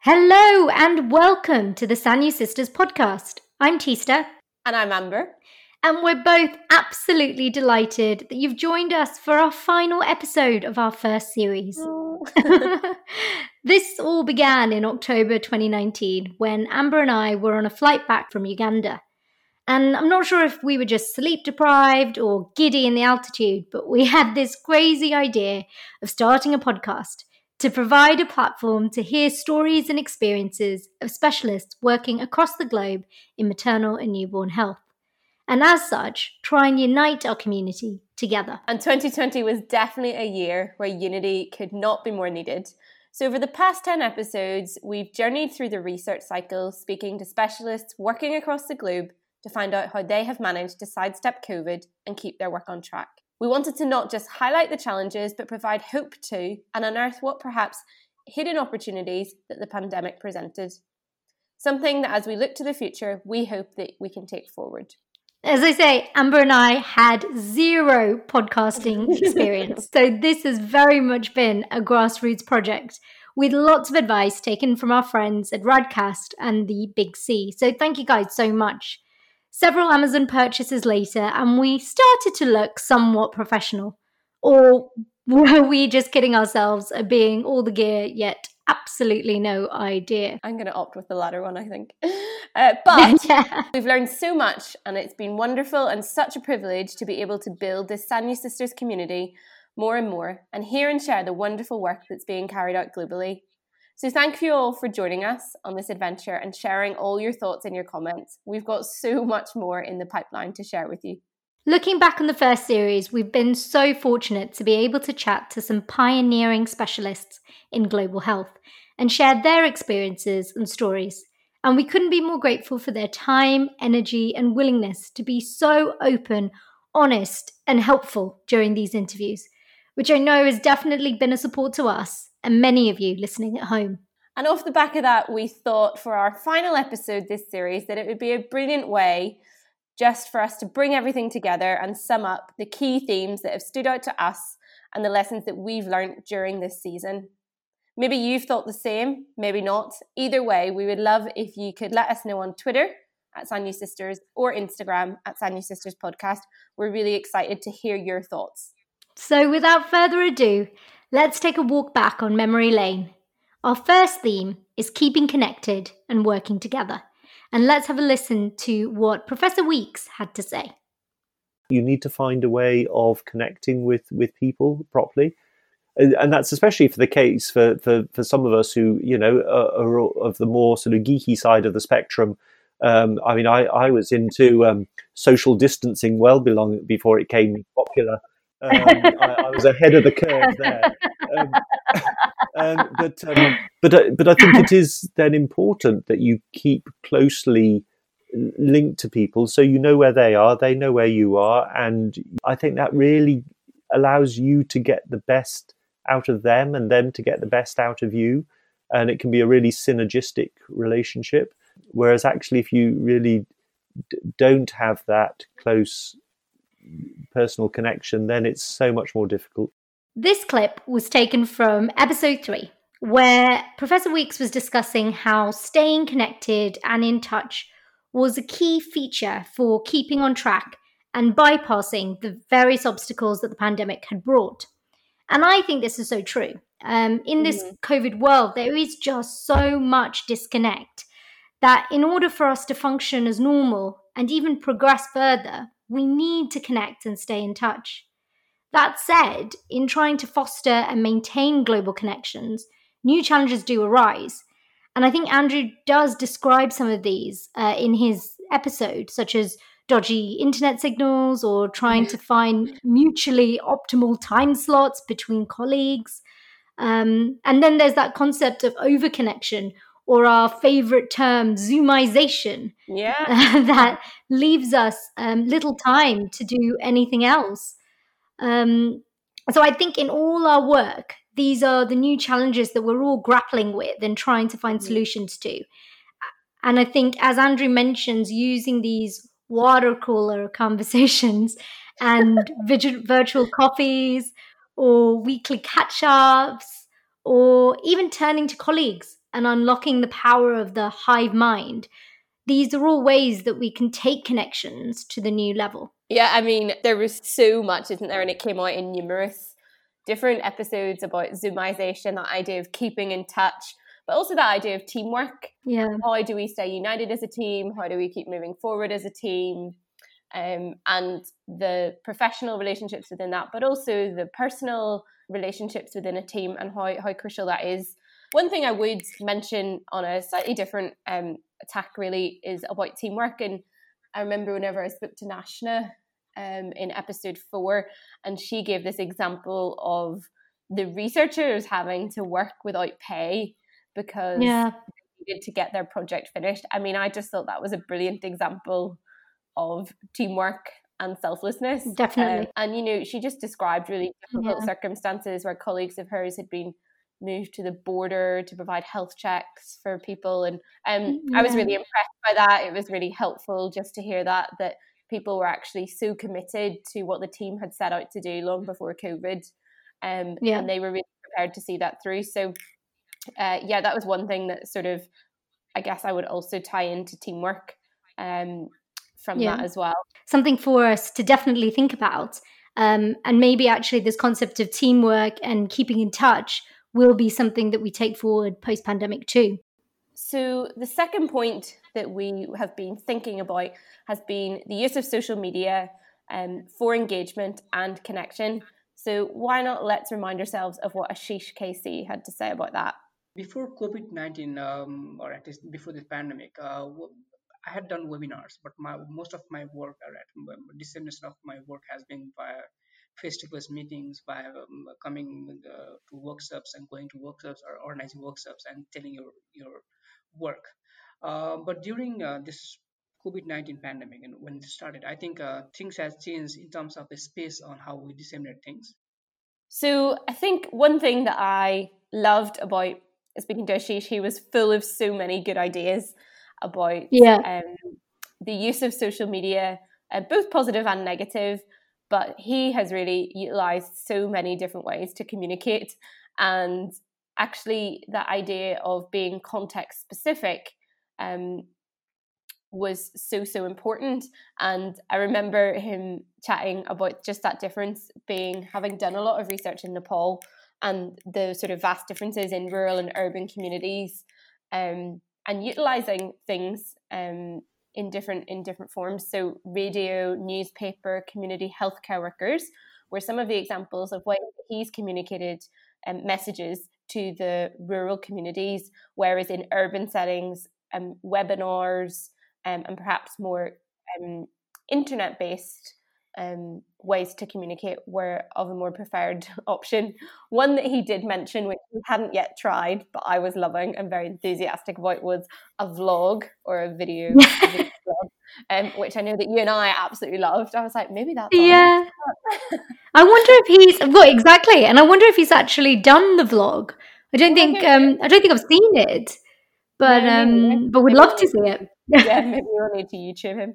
Hello and welcome to the Sanyu Sisters podcast. I'm Tista. And I'm Amber. And we're both absolutely delighted that you've joined us for our final episode of our first series. Oh. This all began in October 2019 when Amber and I were on a flight back from Uganda. And I'm not sure if we were just sleep deprived or giddy in the altitude, but we had this crazy idea of starting a podcast to provide a platform to hear stories and experiences of specialists working across the globe in maternal and newborn health. And as such, try and unite our community together. And 2020 was definitely a year where unity could not be more needed. So over the past 10 episodes, we've journeyed through the research cycle, speaking to specialists working across the globe to find out how they have managed to sidestep COVID and keep their work on track. We wanted to not just highlight the challenges, but provide hope to and unearth what perhaps hidden opportunities that the pandemic presented. Something that as we look to the future, we hope that we can take forward. As I say, Amber and I had zero podcasting experience. So this has very much been a grassroots project with lots of advice taken from our friends at Radcast and the Big C. So thank you guys so much. Several Amazon purchases later, and we started to look somewhat professional. Or were we just kidding ourselves at being all the gear, yet absolutely no idea? I'm going to opt with the latter one, I think. But we've learned so much, and it's been wonderful and such a privilege to be able to build this Sanyu Sisters community more and more, and hear and share the wonderful work that's being carried out globally. So thank you all for joining us on this adventure and sharing all your thoughts and your comments. We've got so much more in the pipeline to share with you. Looking back on the first series, we've been so fortunate to be able to chat to some pioneering specialists in global health and share their experiences and stories. And we couldn't be more grateful for their time, energy, and willingness to be so open, honest, and helpful during these interviews, which I know has definitely been a support to us and many of you listening at home. And off the back of that, we thought for our final episode this series that it would be a brilliant way just for us to bring everything together and sum up the key themes that have stood out to us and the lessons that we've learned during this season. Maybe you've thought the same, maybe not. Either way, we would love if you could let us know on Twitter at Sanyu Sisters or Instagram at Sanyu Sisters Podcast. We're really excited to hear your thoughts. So without further ado, let's take a walk back on memory lane. Our first theme is keeping connected and working together. And let's have a listen to what Professor Weeks had to say. You need to find a way of connecting with people properly. And that's especially for the case for some of us who, are of the more sort of geeky side of the spectrum. I was into social distancing before it came popular. I was ahead of the curve there. But I think it is then important that you keep closely linked to people so you know where they are, they know where you are. And I think that really allows you to get the best out of them and them to get the best out of you. And it can be a really synergistic relationship. Whereas actually, if you really don't have that close personal connection, then it's so much more difficult. This clip was taken from episode 3, where Professor Weeks was discussing how staying connected and in touch was a key feature for keeping on track and bypassing the various obstacles that the pandemic had brought. And I think this is so true. In this COVID world, there is just so much disconnect that in order for us to function as normal and even progress further, we need to connect and stay in touch. That said, in trying to foster and maintain global connections, new challenges do arise. And I think Andrew does describe some of these in his episode, such as dodgy internet signals or trying to find mutually optimal time slots between colleagues. And then there's that concept of overconnection, or our favorite term, Zoomization, that leaves us little time to do anything else. So I think in all our work, these are the new challenges that we're all grappling with and trying to find solutions to. And I think, as Andrew mentions, using these water cooler conversations and virtual coffees or weekly catch-ups, or even turning to colleagues and unlocking the power of the hive mind. These are all ways that we can take connections to the new level. Yeah, I mean, there was so much, isn't there? And it came out in numerous different episodes about Zoomization, that idea of keeping in touch, but also that idea of teamwork. Yeah. How do we stay united as a team? How do we keep moving forward as a team? And the professional relationships within that, but also the personal relationships within a team, and how crucial that is. One thing I would mention on a slightly different tack really is about teamwork. And I remember whenever I spoke to Nashna in episode 4, and she gave this example of the researchers having to work without pay because they needed to get their project finished. I mean, I just thought that was a brilliant example of teamwork and selflessness. Definitely. And, you know, she just described really difficult circumstances where colleagues of hers had been moved to the border to provide health checks for people. And I was really impressed by that. It was really helpful just to hear that people were actually so committed to what the team had set out to do long before COVID. And they were really prepared to see that through. So, that was one thing that sort of, I guess I would also tie into teamwork from that as well. Something for us to definitely think about. And maybe actually this concept of teamwork and keeping in touch will be something that we take forward post-pandemic too. So the second point that we have been thinking about has been the use of social media for engagement and connection. So why not let's remind ourselves of what Ashish KC had to say about that. Before COVID-19, or at least before the pandemic, I had done webinars, but most of my work, dissemination of my work has been via face-to-face meetings, by coming to workshops and going to workshops or organizing workshops and telling your work. But during this COVID-19 pandemic, and when it started, I think things has changed in terms of the space on how we disseminate things. So I think one thing that I loved about speaking to Ashish, he was full of so many good ideas about the use of social media, both positive and negative, but he has really utilized so many different ways to communicate. And actually that idea of being context specific was so important. And I remember him chatting about just that difference, having done a lot of research in Nepal and the sort of vast differences in rural and urban communities, and utilizing things in different forms. So radio, newspaper, community healthcare workers were some of the examples of ways he's communicated messages to the rural communities, whereas in urban settings, webinars and perhaps more internet-based ways to communicate were of a more preferred option. One that he did mention, which he hadn't yet tried, but I was loving and very enthusiastic about, was a vlog or a video vlog, which I know that you and I absolutely loved. I was like, maybe that's I wonder if and I wonder if he's actually done the vlog. I don't think I've seen it, but we'd love to see it. Yeah, maybe we'll need to YouTube him.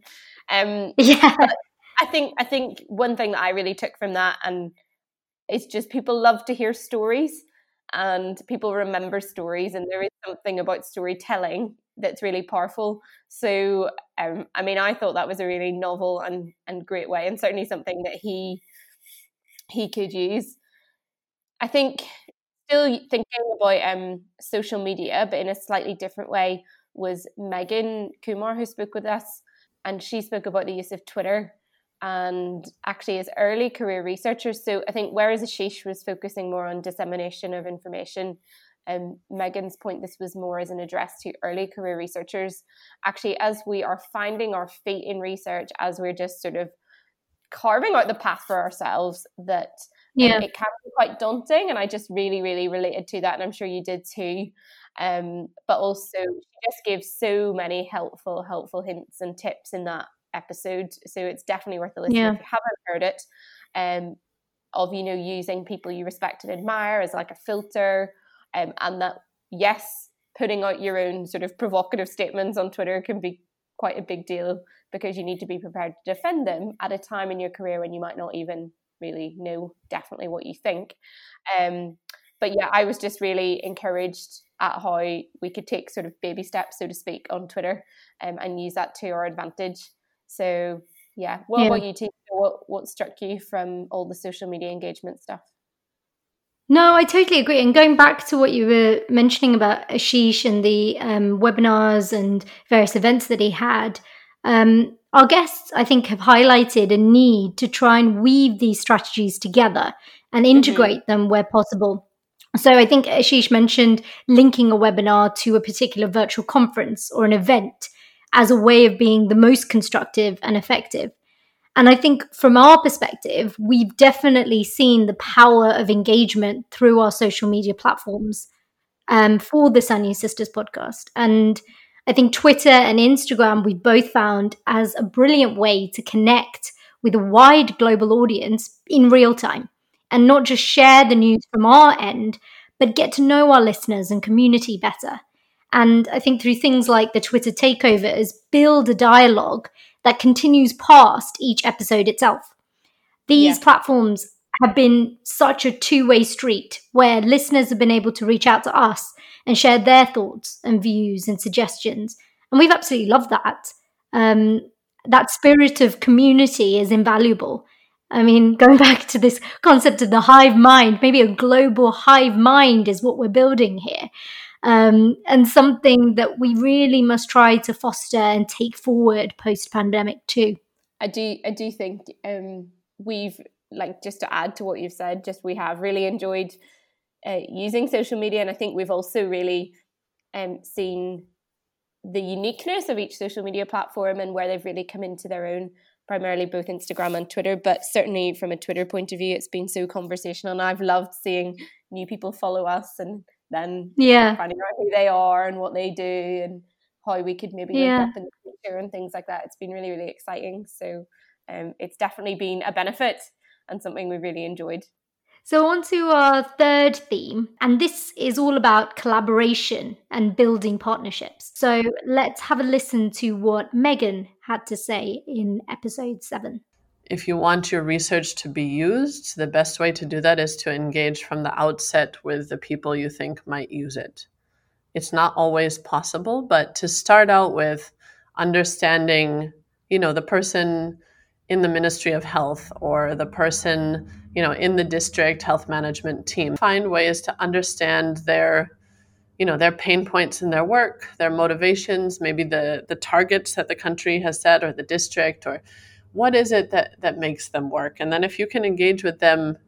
But I think one thing that I really took from that, and it's just people love to hear stories and people remember stories, and there is something about storytelling that's really powerful. So I mean, I thought that was a really novel and great way, and certainly something that he could use. I think still thinking about social media, but in a slightly different way, was Megan Kumar, who spoke with us, and she spoke about the use of Twitter and actually as early career researchers. So I think whereas Ashish was focusing more on dissemination of information, Megan's point, this was more as an address to early career researchers. Actually, as we are finding our feet in research, as we're just sort of carving out the path for ourselves, that it can be quite daunting, and I just really, really related to that, and I'm sure you did too. But also, she just gave so many helpful hints and tips in that episode, so it's definitely worth a listen if you haven't heard it. Of using people you respect and admire as like a filter, and that putting out your own sort of provocative statements on Twitter can be quite a big deal, because you need to be prepared to defend them at a time in your career when you might not even really know definitely what you think. But yeah, I was just really encouraged at how we could take sort of baby steps, so to speak, on Twitter, and use that to our advantage. So yeah, what about you, Tina? What struck you from all the social media engagement stuff? No, I totally agree. And going back to what you were mentioning about Ashish and the webinars and various events that he had, our guests, I think, have highlighted a need to try and weave these strategies together and integrate them where possible. So I think Ashish mentioned linking a webinar to a particular virtual conference or an event as a way of being the most constructive and effective. And I think from our perspective, we've definitely seen the power of engagement through our social media platforms for the Sun News Sisters podcast. And I think Twitter and Instagram, we both found as a brilliant way to connect with a wide global audience in real time and not just share the news from our end, but get to know our listeners and community better. And I think through things like the Twitter takeovers, build a dialogue that continues past each episode itself. These platforms have been such a two-way street where listeners have been able to reach out to us and share their thoughts and views and suggestions. And we've absolutely loved that. That spirit of community is invaluable. I mean, going back to this concept of the hive mind, maybe a global hive mind is what we're building here. And something that we really must try to foster and take forward post-pandemic too. I do think we've, like, just to add to what you've said, we have really enjoyed using social media, and I think we've also really seen the uniqueness of each social media platform and where they've really come into their own, primarily both Instagram and Twitter, but certainly from a Twitter point of view, it's been so conversational, and I've loved seeing new people follow us and then finding out who they are and what they do and how we could maybe link up in the future and things like that. It's been really, really exciting. So it's definitely been a benefit and something we've really enjoyed. So on to our third theme, and this is all about collaboration and building partnerships. So let's have a listen to what Megan had to say in episode 7. If you want your research to be used, the best way to do that is to engage from the outset with the people you think might use it. It's not always possible, but to start out with understanding, the person in the Ministry of Health or the person, in the district health management team, find ways to understand their pain points in their work, their motivations, maybe the targets that the country has set or the district, or what is it that makes them work? And then if you can engage with them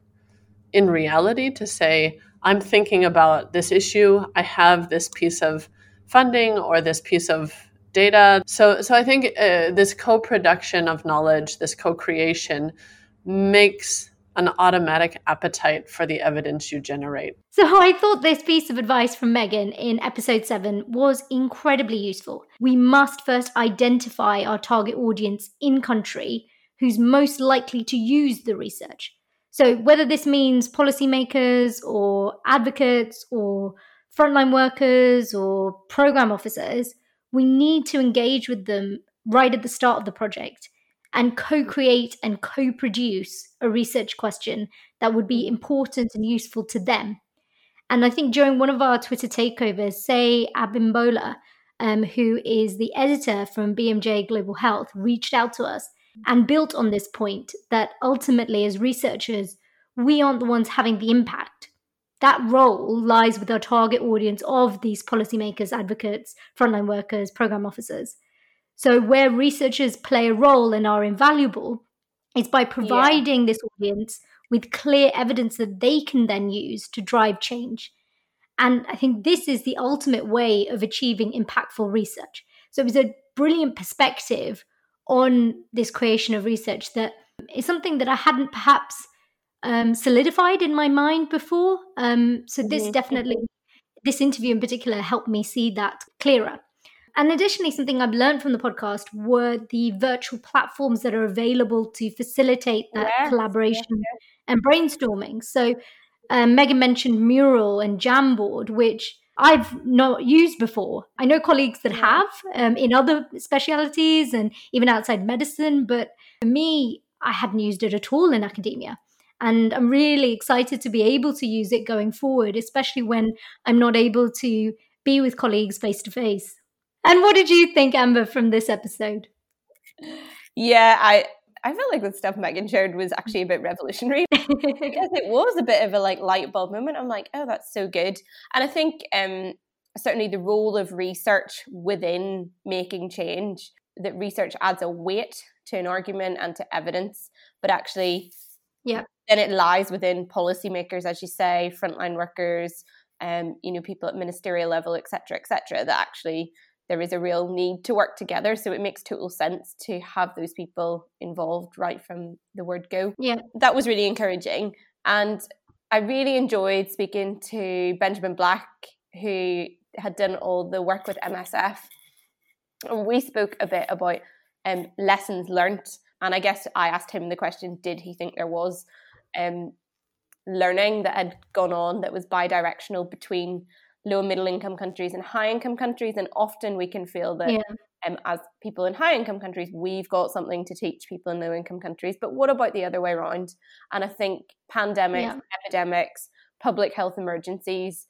in reality to say, I'm thinking about this issue, I have this piece of funding or this piece of data. So I think this co-production of knowledge, this co-creation makes an automatic appetite for the evidence you generate. So I thought this piece of advice from Megan in episode 7 was incredibly useful. We must first identify our target audience in country who's most likely to use the research. So whether this means policymakers or advocates or frontline workers or program officers, we need to engage with them right at the start of the project and co-create and co-produce a research question that would be important and useful to them. And I think during one of our Twitter takeovers, say Abimbola, who is the editor from BMJ Global Health, reached out to us and built on this point that ultimately as researchers, we aren't the ones having the impact. That role lies with our target audience of these policymakers, advocates, frontline workers, program officers. So where researchers play a role and are invaluable is by providing this audience with clear evidence that they can then use to drive change. And I think this is the ultimate way of achieving impactful research. So it was a brilliant perspective on this creation of research that is something that I hadn't perhaps solidified in my mind before. So this this interview in particular helped me see that clearer. And additionally, something I've learned from the podcast were the virtual platforms that are available to facilitate that collaboration and brainstorming. So Megan mentioned Mural and Jamboard, which I've not used before. I know colleagues that have in other specialities and even outside medicine, but for me, I hadn't used it at all in academia. And I'm really excited to be able to use it going forward, especially when I'm not able to be with colleagues face to face. And what did you think, Amber, from this episode? Yeah, I felt like the stuff Megan shared was actually a bit revolutionary because it was a bit of a like light bulb moment. I'm like, oh, that's so good. And I think certainly the role of research within making change, that research adds a weight to an argument and to evidence, but actually then it lies within policymakers, as you say, frontline workers, people at ministerial level, et cetera, that actually there is a real need to work together. So it makes total sense to have those people involved right from the word go. Yeah. That was really encouraging. And I really enjoyed speaking to Benjamin Black, who had done all the work with MSF. And we spoke a bit about lessons learnt. And I guess I asked him the question, did he think there was learning that had gone on that was bi-directional between low and middle income countries and high income countries? And often we can feel that as people in high income countries, we've got something to teach people in low income countries. But what about the other way around? And I think pandemics, epidemics, public health emergencies,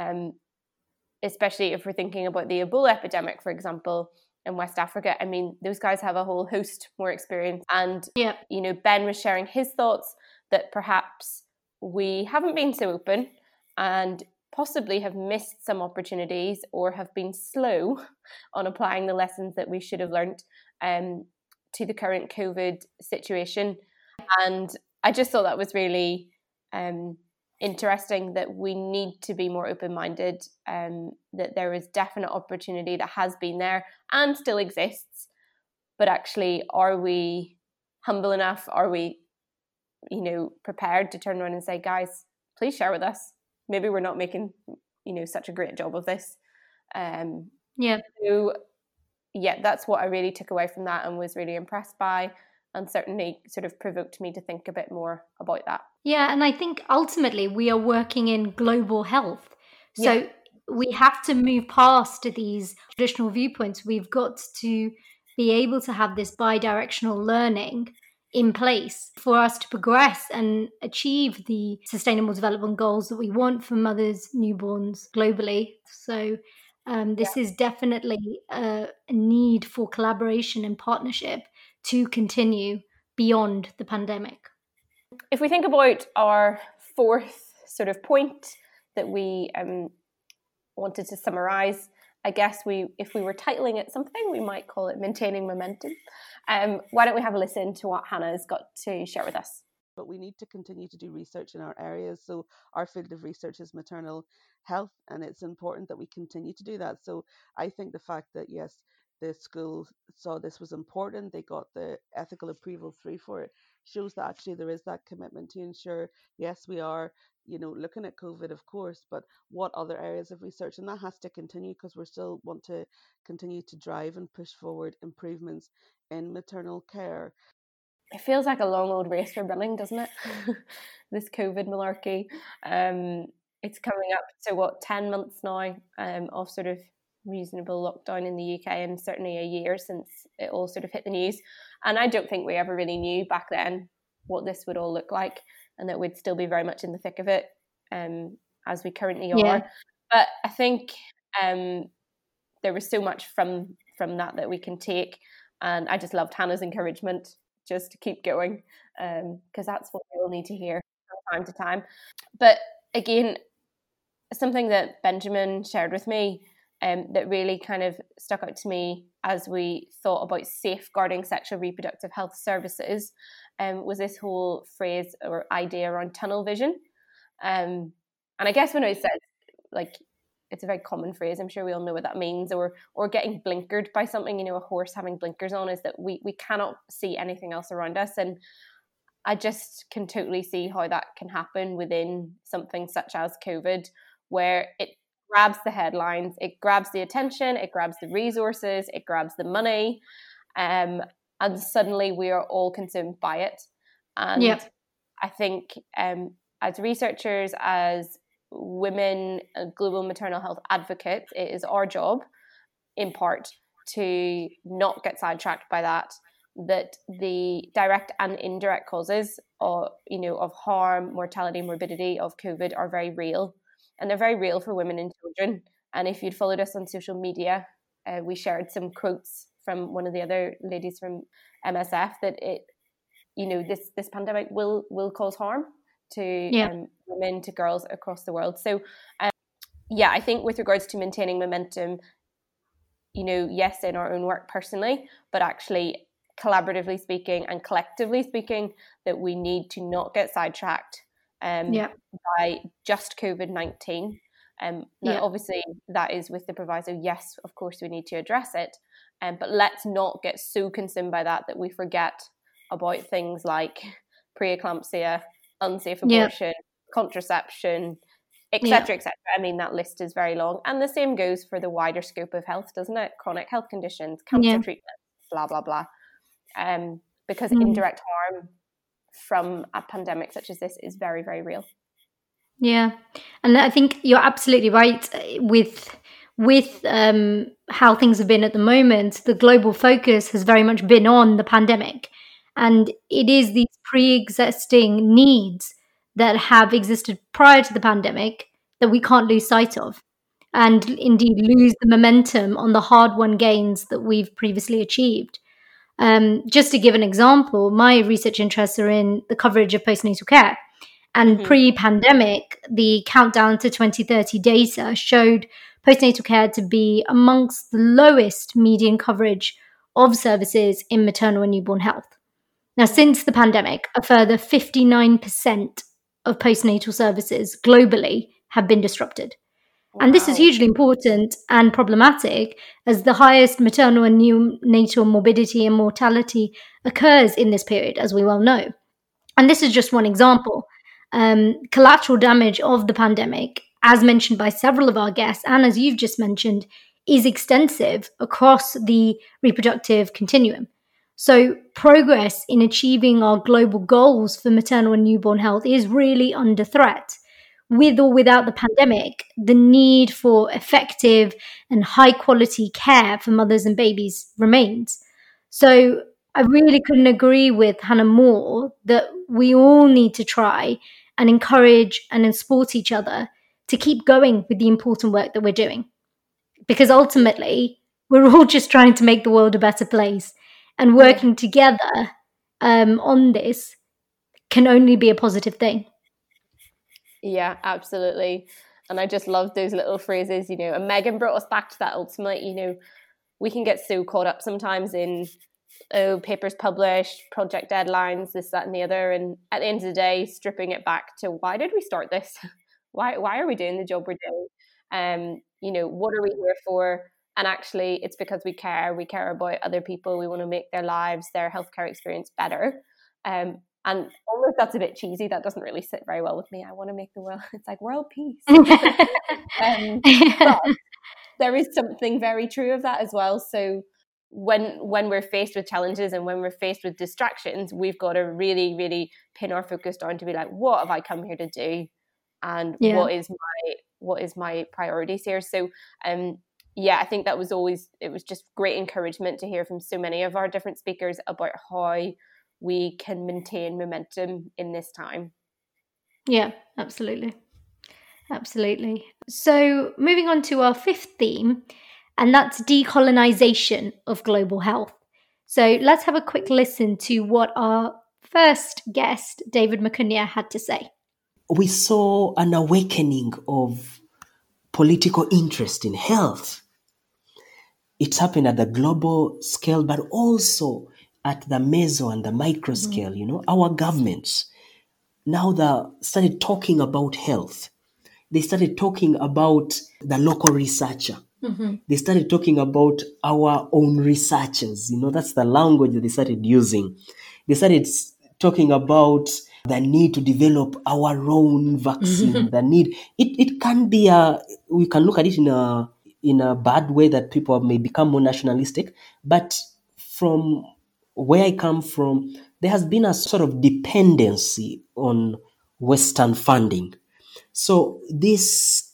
especially if we're thinking about the Ebola epidemic, for example, in West Africa, I mean, those guys have a whole host more experience. And, Ben was sharing his thoughts that perhaps we haven't been so open and possibly have missed some opportunities or have been slow on applying the lessons that we should have learnt to the current COVID situation. And I just thought that was really interesting, that we need to be more open-minded, that there is definite opportunity that has been there and still exists. But actually, are we humble enough? Are we, prepared to turn around and say, guys, please share with us. Maybe we're not making, such a great job of this. So, that's what I really took away from that and was really impressed by, and certainly sort of provoked me to think a bit more about that. Yeah, and I think ultimately we are working in global health. So we have to move past these traditional viewpoints. We've got to be able to have this bi-directional learning in place for us to progress and achieve the sustainable development goals that we want for mothers, newborns globally. So this is definitely a need for collaboration and partnership to continue beyond the pandemic. If we think about our fourth sort of point that we wanted to summarise, I guess if we were titling it something, we might call it maintaining momentum. Why don't we have a listen to what Hannah's got to share with us? But we need to continue to do research in our areas. So our field of research is maternal health, and it's important that we continue to do that. So I think the fact that, yes, the school saw this was important, they got the ethical approval through for it, shows that actually there is that commitment to ensure, yes, we are, looking at COVID, of course, but what other areas of research? And that has to continue, because we still want to continue to drive and push forward improvements in maternal care. It feels like a long old race we're running, doesn't it? This COVID malarkey. It's coming up to 10 months now of sort of reasonable lockdown in the UK, and certainly a year since it all sort of hit the news. And I don't think we ever really knew back then what this would all look like, and that we'd still be very much in the thick of it as we currently are. But I think there was so much from that we can take, and I just loved Hannah's encouragement just to keep going, because that's what we all need to hear from time to time. But again, something that Benjamin shared with me that really kind of stuck out to me as we thought about safeguarding sexual reproductive health services was this whole phrase or idea around tunnel vision. And I guess when I said, like, it's a very common phrase, I'm sure we all know what that means, or getting blinkered by something, a horse having blinkers on, is that we cannot see anything else around us. And I just can totally see how that can happen within something such as COVID, where it grabs the headlines, it grabs the attention, it grabs the resources, it grabs the money, and suddenly we are all consumed by it. And I think as researchers, as women, global maternal health advocates, it is our job, in part, to not get sidetracked by that that the direct and indirect causes of, of harm, mortality, morbidity of COVID are very real, and they're very real for women and children. And if you'd followed us on social media, we shared some quotes from one of the other ladies from MSF that this pandemic will cause harm to women, to girls across the world. So I think with regards to maintaining momentum, yes, in our own work personally, but actually collaboratively speaking and collectively speaking, that we need to not get sidetracked by just COVID-19. Now, obviously, that is with the proviso, yes, of course, we need to address it, but let's not get so consumed by that we forget about things like preeclampsia, unsafe abortion, contraception, etc., etc. I mean, that list is very long. And the same goes for the wider scope of health, doesn't it? Chronic health conditions, cancer treatment, blah, blah, blah. Because indirect harm from a pandemic such as this is very, very real. Yeah. And I think you're absolutely right with how things have been at the moment. The global focus has very much been on the pandemic. And it is these pre-existing needs that have existed prior to the pandemic that we can't lose sight of, and indeed lose the momentum on the hard-won gains that we've previously achieved. Just to give an example, my research interests are in the coverage of postnatal care. And pre-pandemic, the countdown to 2030 data showed postnatal care to be amongst the lowest median coverage of services in maternal and newborn health. Now, since the pandemic, a further 59% of postnatal services globally have been disrupted. Wow. And this is hugely important and problematic, as the highest maternal and neonatal morbidity and mortality occurs in this period, as we well know. And this is just one example. Collateral damage of the pandemic, as mentioned by several of our guests, and as you've just mentioned, is extensive across the reproductive continuum. So progress in achieving our global goals for maternal and newborn health is really under threat. With or without the pandemic, the need for effective and high quality care for mothers and babies remains. So I really couldn't agree with Hannah more that we all need to try and encourage and support each other to keep going with the important work that we're doing. Because ultimately, we're all just trying to make the world a better place. And working together on this can only be a positive thing. Yeah, absolutely. And I just love those little phrases, and Megan brought us back to that ultimately, we can get so caught up sometimes in, papers published, project deadlines, this, that, and the other. And at the end of the day, stripping it back to why did we start this? Why are we doing the job we're doing? What are we here for? And actually, it's because we care about other people. We want to make their lives, their healthcare experience better. And almost that's a bit cheesy. That doesn't really sit very well with me. I want to make the world, it's like world peace. But there is something very true of that as well. So when we're faced with challenges and when we're faced with distractions, we've got to really, really pin our focus down to be like, what have I come here to do? And what is my priorities here? So, I think it was just great encouragement to hear from so many of our different speakers about how we can maintain momentum in this time. Yeah, absolutely. Absolutely. So moving on to our fifth theme, and that's decolonization of global health. So let's have a quick listen to what our first guest, David Macunia, had to say. We saw an awakening of political interest in health. It's happened at the global scale, but also at the meso and the micro scale. Our governments, now they started talking about health. They started talking about the local researcher. They started talking about our own researchers. That's the language that they started using. They started talking about the need to develop our own vaccine. The need, it can be we can look at it in a bad way that people may become more nationalistic. But from where I come from, there has been a sort of dependency on Western funding. So this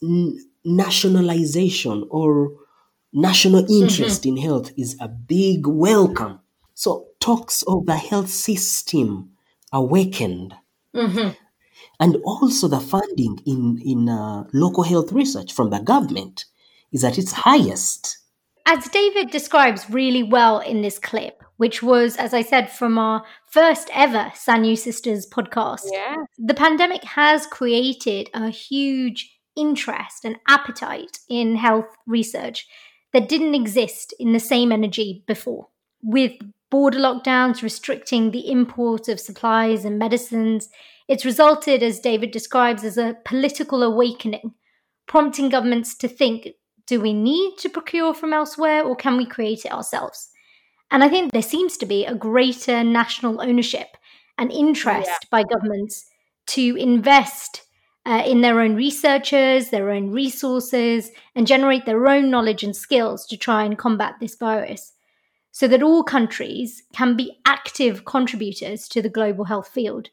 nationalization or national interest in health is a big welcome. So talks of the health system awakened, Mm-hmm. and also the funding in local health research from the government is at its highest. As David describes really well in this clip, which was, as I said, from our first ever Sanyu Sisters podcast, Yeah. the pandemic has created a huge interest and appetite in health research that didn't exist in the same energy before. With border lockdowns restricting the import of supplies and medicines, it's resulted, as David describes, as a political awakening, prompting governments to think, do we need to procure from elsewhere or can we create it ourselves? And I think there seems to be a greater national ownership and interest by governments to invest in their own researchers, their own resources, and generate their own knowledge and skills to try and combat this virus, so that all countries can be active contributors to the global health field.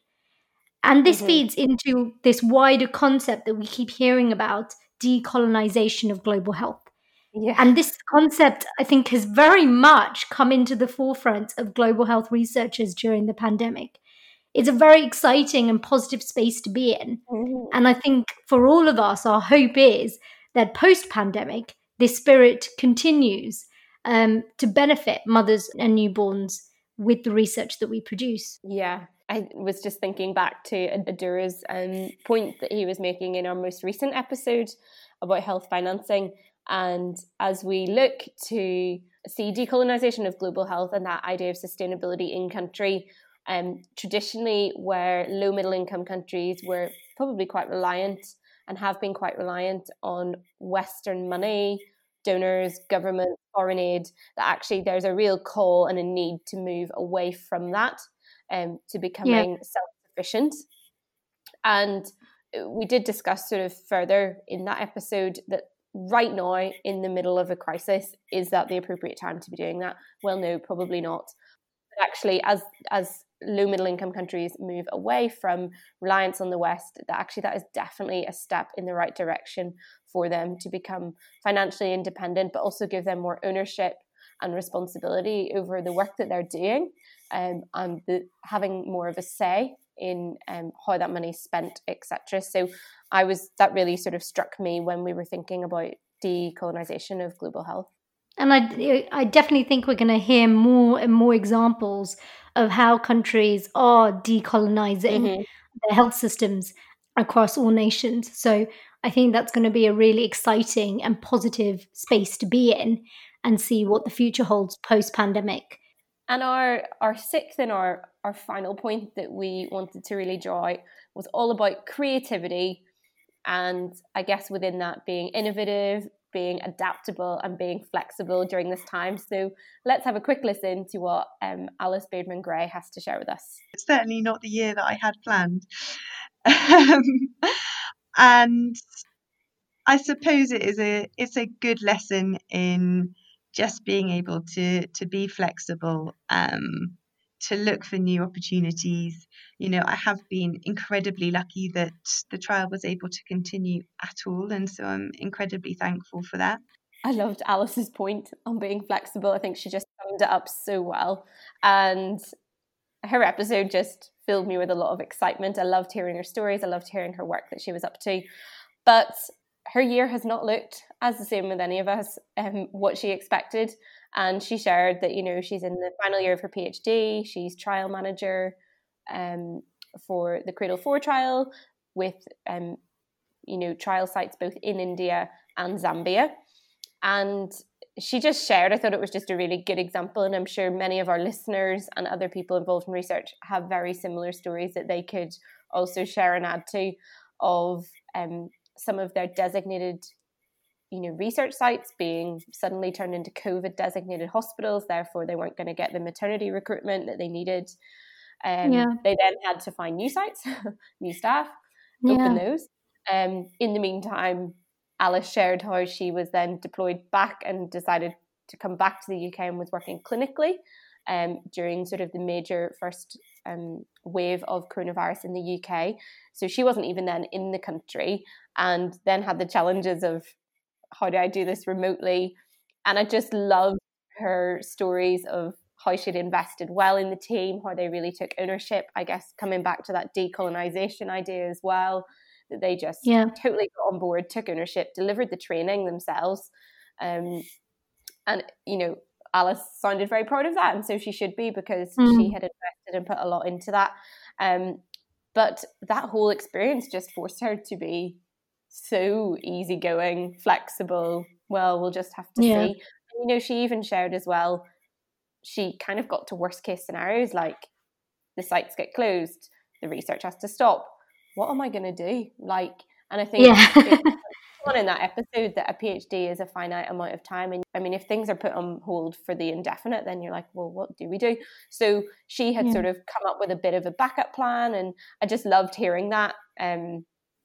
And this feeds into this wider concept that we keep hearing about, decolonization of global health. Yeah. And this concept, I think, has very much come into the forefront of global health researchers during the pandemic. It's a very exciting and positive space to be in. And I think for all of us, our hope is that post-pandemic, this spirit continues to benefit mothers and newborns with the research that we produce. Yeah. I was just thinking back to Adura's point that he was making in our most recent episode about health financing. And as we look to see decolonisation of global health and that idea of sustainability in country, traditionally where low middle income countries were probably quite reliant and have been quite reliant on Western money, donors, government, foreign aid, that actually there's a real call and a need to move away from that to becoming self-sufficient. And we did discuss sort of further in that episode that right now, in the middle of a crisis, is that the appropriate time to be doing that? Well, no, probably not. But actually, as low middle income countries move away from reliance on the West, that is definitely a step in the right direction for them to become financially independent, but also give them more ownership and responsibility over the work that they're doing, and having more of a say in how that money is spent, etc. So that really sort of struck me when we were thinking about decolonization of global health. And I definitely think we're going to hear more and more examples of how countries are decolonizing their health systems across all nations. So I think that's going to be a really exciting and positive space to be in and see what the future holds post-pandemic. And our sixth and our final point that we wanted to really draw out was all about creativity, and I guess within that being innovative, being adaptable and being flexible during this time. So let's have a quick listen to what Alice Beardman-Gray has to share with us. It's certainly not the year that I had planned. And I suppose it's a good lesson in just being able to be flexible, to look for new opportunities. You know, I have been incredibly lucky that the trial was able to continue at all, and so I'm incredibly thankful for that. I loved Alice's point on being flexible. I think she just summed it up so well, and her episode just filled me with a lot of excitement. I loved hearing her stories. I loved hearing her work that she was up to, but her year has not looked as the same with any of us, what she expected. And she shared that, you know, she's in the final year of her PhD. She's trial manager for the Cradle 4 trial with, trial sites both in India and Zambia. And she just shared, I thought it was just a really good example. And I'm sure many of our listeners and other people involved in research have very similar stories that they could also share and add to, of some of their designated, research sites being suddenly turned into COVID designated hospitals. Therefore, they weren't going to get the maternity recruitment that they needed. They then had to find new sites, new staff, open those. In the meantime, Alice shared how she was then deployed back and decided to come back to the UK and was working clinically during sort of the major first wave of coronavirus in the UK. So she wasn't even then in the country, and then had the challenges of, how do I do this remotely? And I just love her stories of how she'd invested well in the team, how they really took ownership, I guess, coming back to that decolonization idea as well, that they just totally got on board, took ownership, delivered the training themselves. And, you know, Alice sounded very proud of that, and so she should be, because she had invested and put a lot into that. But that whole experience just forced her to be so easygoing, flexible. Well, we'll just have to see. And, you know, she even shared as well, she kind of got to worst case scenarios, like the sites get closed, the research has to stop. What am I going to do? Like, and I think in that episode that a PhD is a finite amount of time. And I mean, if things are put on hold for the indefinite, then you're like, well, what do we do? So she had sort of come up with a bit of a backup plan, and I just loved hearing that. And,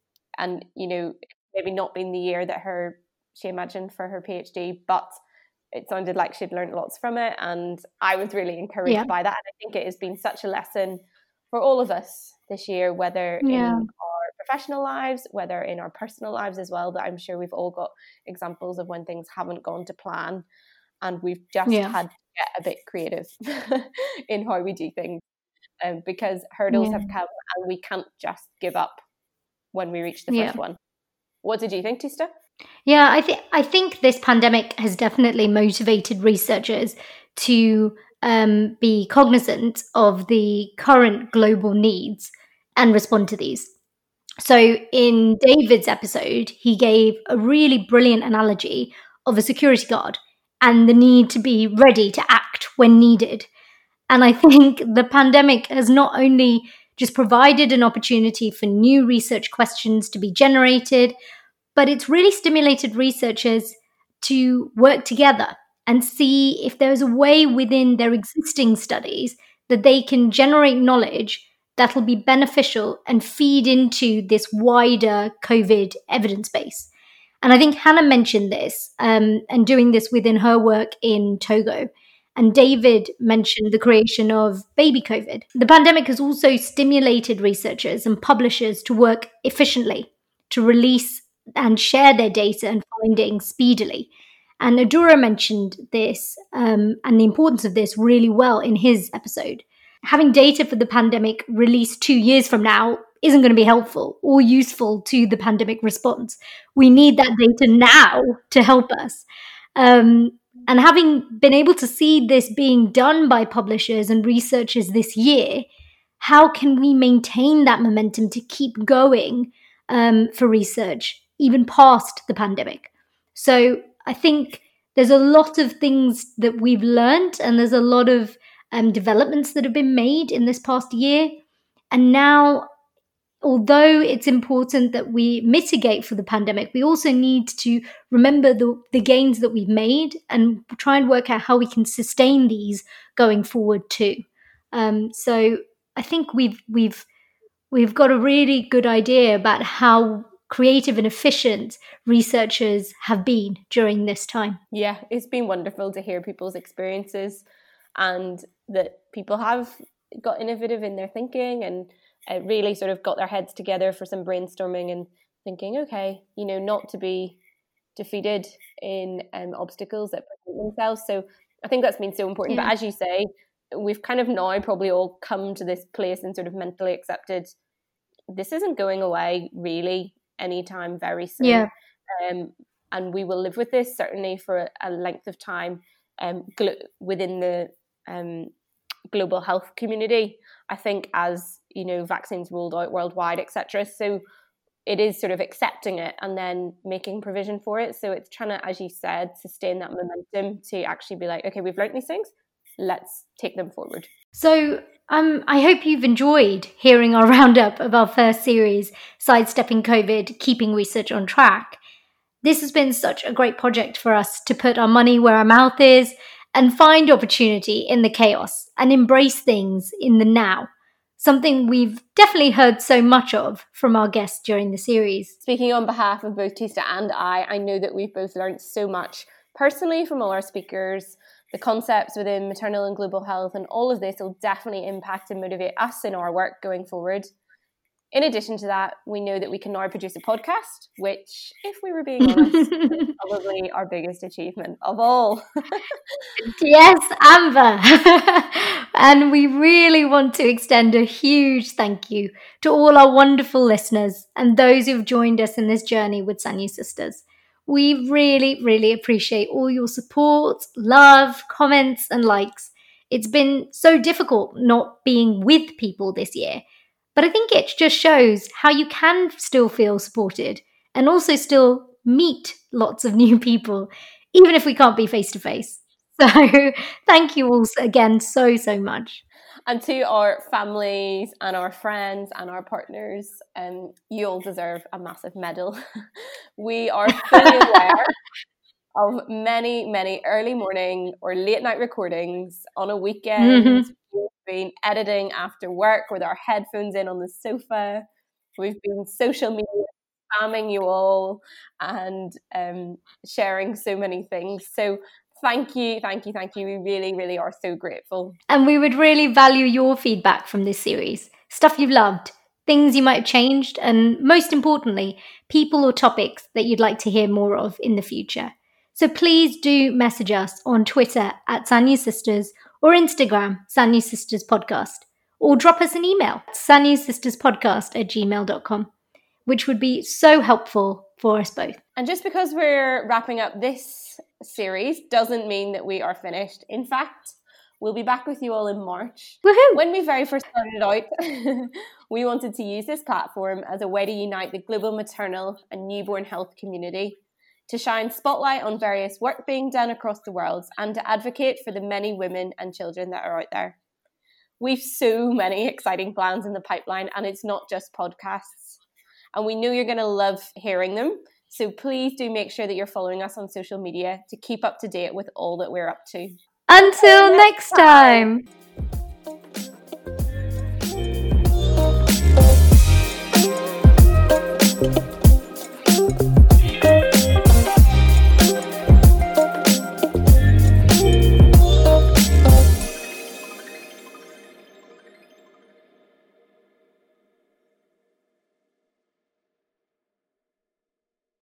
you know, maybe not been the year that she imagined for her PhD, but it sounded like she'd learned lots from it. And I was really encouraged by that. And I think it has been such a lesson for all of us this year, whether in our professional lives, whether in our personal lives as well, that I'm sure we've all got examples of when things haven't gone to plan, and we've just had to get a bit creative in how we do things, because hurdles have come, and we can't just give up when we reach the first one. What did you think, Tista? Yeah, I think this pandemic has definitely motivated researchers to be cognizant of the current global needs and respond to these. So in David's episode, he gave a really brilliant analogy of a security guard and the need to be ready to act when needed. And I think the pandemic has not only just provided an opportunity for new research questions to be generated, but it's really stimulated researchers to work together and see if there's a way within their existing studies that they can generate knowledge that'll be beneficial and feed into this wider COVID evidence base. And I think Hannah mentioned this, and doing this within her work in Togo. And David mentioned the creation of Baby COVID. The pandemic has also stimulated researchers and publishers to work efficiently, to release and share their data and findings speedily. And Adura mentioned this and the importance of this really well in his episode. Having data for the pandemic released 2 years from now isn't going to be helpful or useful to the pandemic response. We need that data now to help us. And having been able to see this being done by publishers and researchers this year, how can we maintain that momentum to keep going for research even past the pandemic? So I think there's a lot of things that we've learned, and there's a lot of developments that have been made in this past year. And now, although it's important that we mitigate for the pandemic, we also need to remember the gains that we've made and try and work out how we can sustain these going forward too. So I think we've got a really good idea about how creative and efficient researchers have been during this time. Yeah, it's been wonderful to hear people's experiences, and that people have got innovative in their thinking and really sort of got their heads together for some brainstorming and thinking, okay, you know, not to be defeated in obstacles that present themselves. So I think that's been so important. But as you say, we've kind of now probably all come to this place and sort of mentally accepted this isn't going away really anytime very soon. And we will live with this certainly for a length of time within the global health community, I think, as you know, vaccines rolled out worldwide, etc. So it is sort of accepting it and then making provision for it. So it's trying to, as you said, sustain that momentum to actually be like, okay, we've learned these things, let's take them forward. So I hope you've enjoyed hearing our roundup of our first series, Sidestepping COVID, Keeping Research on Track. This has been such a great project for us to put our money where our mouth is and find opportunity in the chaos and embrace things in the now. Something we've definitely heard so much of from our guests during the series. Speaking on behalf of both Tista and I know that we've both learned so much personally from all our speakers. The concepts within maternal and global health and all of this will definitely impact and motivate us in our work going forward. In addition to that, we know that we can now produce a podcast, which, if we were being honest, is probably our biggest achievement of all. Yes, Amber. And we really want to extend a huge thank you to all our wonderful listeners and those who've joined us in this journey with Sanyu Sisters. We really, really appreciate all your support, love, comments, and likes. It's been so difficult not being with people this year, but I think it just shows how you can still feel supported and also still meet lots of new people, even if we can't be face to face. So thank you all again so much. And to our families and our friends and our partners, you all deserve a massive medal. We are fully aware of many early morning or late night recordings on a weekend. Mm-hmm. We've been editing after work with our headphones in on the sofa. We've been social media spamming you all and sharing so many things. So thank you. We really are so grateful. And we would really value your feedback from this series. Stuff you've loved, things you might have changed, and most importantly, people or topics that you'd like to hear more of in the future. So please do message us on Twitter at Sanyu Sisters or Instagram, Sanyu Sisters Podcast, or drop us an email, sanyusisterspodcast@gmail.com, which would be so helpful for us both. And just because we're wrapping up this series doesn't mean that we are finished. In fact, we'll be back with you all in March. Woohoo! When we very first started out, we wanted to use this platform as a way to unite the global maternal and newborn health community, to shine spotlight on various work being done across the world, and to advocate for the many women and children that are out there. We've so many exciting plans in the pipeline, and it's not just podcasts. And we know you're going to love hearing them. So please do make sure that you're following us on social media to keep up to date with all that we're up to. Until next time.